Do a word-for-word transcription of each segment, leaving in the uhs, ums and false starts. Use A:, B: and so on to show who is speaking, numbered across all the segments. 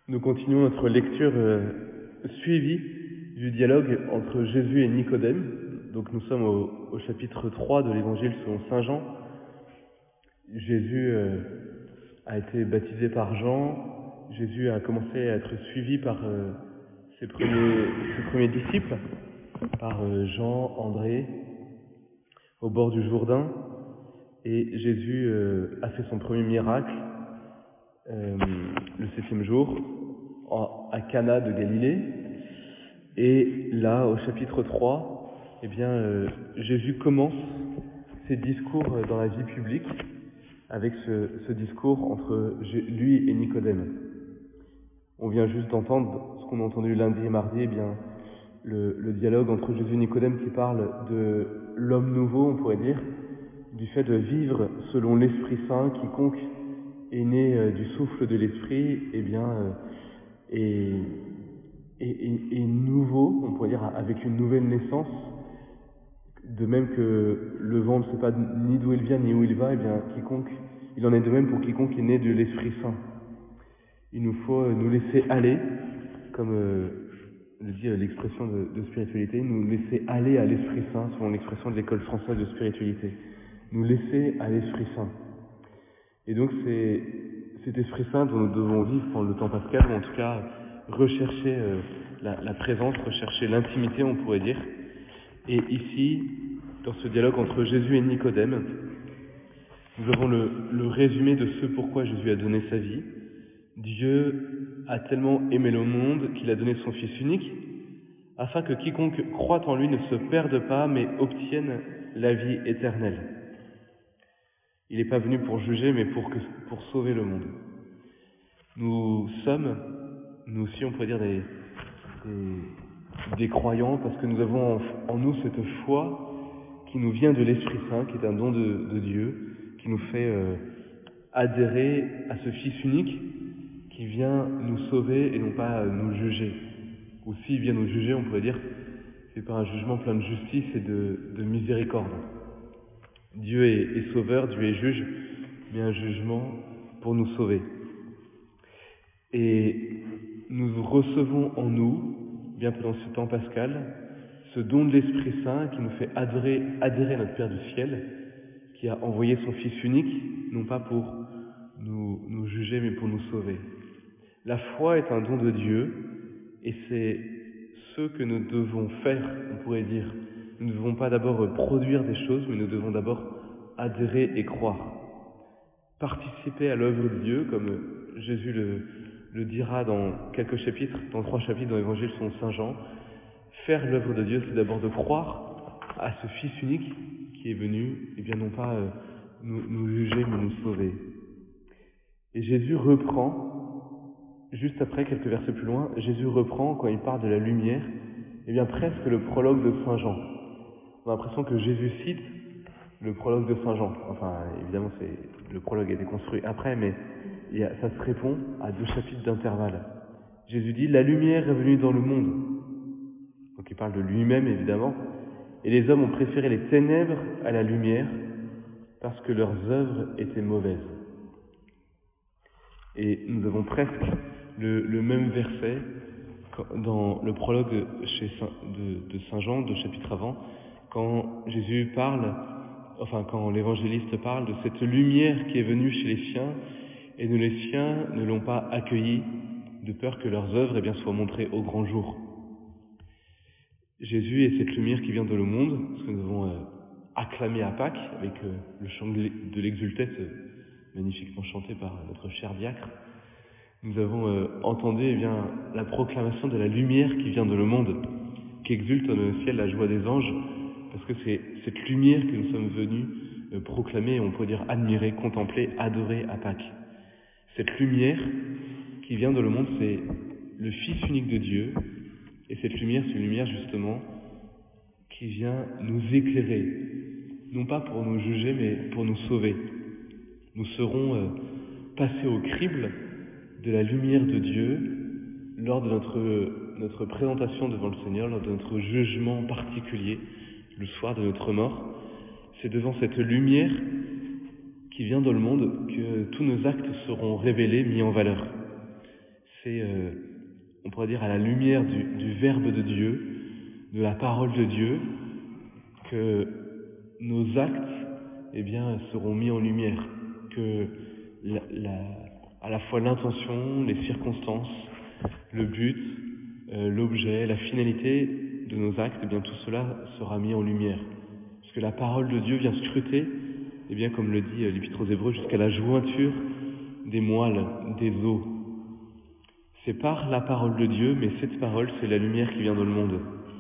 A: Nous continuons notre lecture euh, suivie du dialogue entre Jésus et Nicodème. Donc nous sommes au, au chapitre trois de l'Évangile selon saint Jean. Jésus euh, a été baptisé par Jean. Jésus a commencé à être suivi par euh, ses, premiers, ses premiers disciples, par euh, Jean, André, au bord du Jourdain. Et Jésus euh, a fait son premier miracle euh, le septième jour en, à Cana de Galilée. Et là, au chapitre trois, eh bien, euh, Jésus commence ses discours dans la vie publique avec ce, ce discours entre lui et Nicodème. On vient juste d'entendre ce qu'on a entendu lundi et mardi, eh bien, le, le dialogue entre Jésus et Nicodème qui parle de l'homme nouveau, on pourrait dire, du fait de vivre selon l'Esprit Saint. Quiconque est né euh, du souffle de l'Esprit, eh bien, euh, est, est, est, est nouveau, on pourrait dire, avec une nouvelle naissance. De même que le vent ne sait pas ni d'où il vient ni où il va, eh bien, quiconque, il en est de même pour quiconque est né de l'Esprit Saint. Il nous faut euh, nous laisser aller, comme euh, le dit euh, l'expression de, de spiritualité, nous laisser aller à l'Esprit Saint, selon l'expression de l'école française de spiritualité. Nous laisser à l'Esprit Saint. Et donc c'est cet Esprit Saint dont nous devons vivre pendant le temps pascal, ou en tout cas rechercher euh, la, la présence, rechercher l'intimité, on pourrait dire. Et ici, dans ce dialogue entre Jésus et Nicodème, nous avons le, le résumé de ce pourquoi Jésus a donné sa vie. Dieu a tellement aimé le monde qu'il a donné son Fils unique, afin que quiconque croit en lui ne se perde pas, mais obtienne la vie éternelle. Il n'est pas venu pour juger, mais pour, que, pour sauver le monde. Nous sommes, nous aussi on pourrait dire des, des, des croyants, parce que nous avons en, en nous cette foi qui nous vient de l'Esprit Saint, qui est un don de, de Dieu, qui nous fait euh, adhérer à ce Fils unique qui vient nous sauver et non pas euh, nous juger. Ou s'il vient nous juger, on pourrait dire, c'est pas un jugement plein de justice et de, de miséricorde. Dieu est, est sauveur, Dieu est juge, mais un jugement pour nous sauver. Et nous recevons en nous, bien pendant ce temps pascal, ce don de l'Esprit Saint qui nous fait adhérer, adhérer à notre Père du ciel, qui a envoyé son Fils unique, non pas pour nous, nous juger, mais pour nous sauver. La foi est un don de Dieu, et c'est ce que nous devons faire, on pourrait dire. Nous ne devons pas d'abord produire des choses, mais nous devons d'abord adhérer et croire. Participer à l'œuvre de Dieu, comme Jésus le, le dira dans quelques chapitres, dans trois chapitres dans l'Évangile selon saint Jean. Faire l'œuvre de Dieu, c'est d'abord de croire à ce Fils unique qui est venu, et bien non pas euh, nous, nous juger, mais nous sauver. Et Jésus reprend, juste après, quelques versets plus loin, Jésus reprend, quand il parle de la lumière, et bien presque le prologue de saint Jean. On a l'impression que Jésus cite le prologue de saint Jean. Enfin, évidemment, c'est, le prologue a été construit après, mais il y a, ça se répond à deux chapitres d'intervalle. Jésus dit « La lumière est venue dans le monde ». Donc il parle de lui-même, évidemment. Et les hommes ont préféré les ténèbres à la lumière parce que leurs œuvres étaient mauvaises. Et nous avons presque le, le même verset dans le prologue chez Saint, de, de saint Jean, deux chapitres avant, quand Jésus parle, enfin quand l'évangéliste parle de cette lumière qui est venue chez les siens, et nous les siens ne l'ont pas accueillie, de peur que leurs œuvres eh bien, soient montrées au grand jour. Jésus est cette lumière qui vient de le monde, ce que nous avons euh, acclamé à Pâques, avec euh, le chant de l'exultète, euh, magnifiquement chanté par notre cher diacre. Nous avons euh, entendu eh bien, la proclamation de la lumière qui vient de le monde, qui exulte dans le ciel la joie des anges, parce que c'est cette lumière que nous sommes venus euh, proclamer, on peut dire admirer, contempler, adorer à Pâques. Cette lumière qui vient de le monde, c'est le Fils unique de Dieu, et cette lumière, c'est une lumière justement qui vient nous éclairer, non pas pour nous juger, mais pour nous sauver. Nous serons euh, passés au crible de la lumière de Dieu lors de notre, notre présentation devant le Seigneur, lors de notre jugement particulier, le soir de notre mort. C'est devant cette lumière qui vient dans le monde que tous nos actes seront révélés, mis en valeur. c'est, euh, on pourrait dire, à la lumière du, du Verbe de Dieu, de la parole de Dieu, que nos actes, eh bien, seront mis en lumière, que la, la, à la fois l'intention, les circonstances, le but, euh, l'objet, la finalité de nos actes, eh bien, tout cela sera mis en lumière. Parce que la parole de Dieu vient scruter, eh bien, comme le dit l'Épître aux Hébreux, jusqu'à la jointure des moelles, des os. C'est par la parole de Dieu, mais cette parole, c'est la lumière qui vient dans le monde.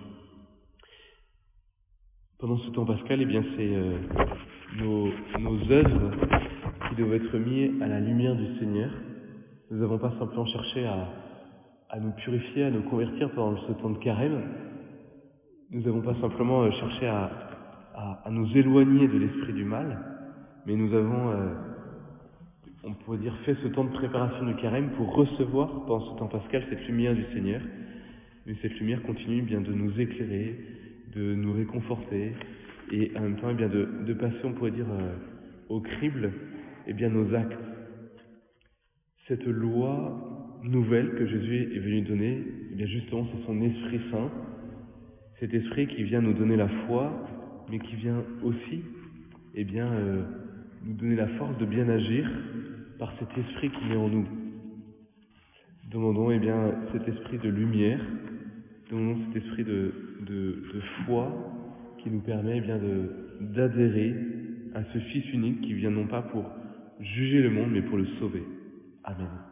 A: Pendant ce temps pascal, eh bien, c'est euh, nos, nos œuvres qui doivent être mises à la lumière du Seigneur. Nous n'avons pas simplement cherché à, à nous purifier, à nous convertir pendant ce temps de carême. Nous n'avons pas simplement cherché à, à, à nous éloigner de l'esprit du mal, mais nous avons, euh, on pourrait dire, fait ce temps de préparation du carême pour recevoir pendant ce temps pascal cette lumière du Seigneur. Mais cette lumière continue bien de nous éclairer, de nous réconforter, et en même temps, eh bien, de, de passer, on pourrait dire, euh, au crible, eh bien, nos actes. Cette loi nouvelle que Jésus est venu donner, eh bien, justement, c'est son Esprit Saint, cet Esprit qui vient nous donner la foi, mais qui vient aussi, eh bien, euh, nous donner la force de bien agir par cet Esprit qui est en nous. Demandons, eh bien, cet esprit de lumière, demandons cet esprit de, de, de foi qui nous permet, eh bien, de, d'adhérer à ce Fils unique qui vient non pas pour juger le monde, mais pour le sauver. Amen.